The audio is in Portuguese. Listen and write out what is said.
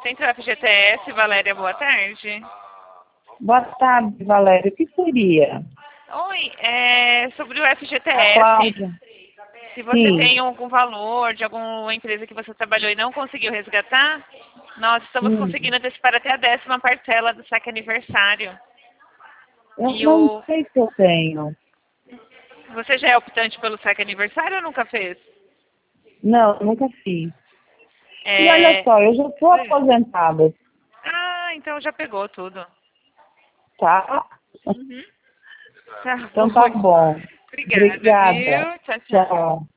Centro FGTS, Valéria, boa tarde. Boa tarde, Valéria. O que seria? Oi, é sobre o A FGTS. Cláudia. Se você Sim. tem algum valor de alguma empresa que você trabalhou e não conseguiu resgatar, nós estamos conseguindo antecipar até a 10ª parcela do saque aniversário. Eu E não sei se eu tenho. Você já é optante pelo saque aniversário ou nunca fez? Não, nunca fiz. É... E olha só, eu já sou aposentada, Ah, então já pegou tudo. tá? Tá Então tá bom. Obrigada, Obrigada. viu? Tchau, tchau. Tchau.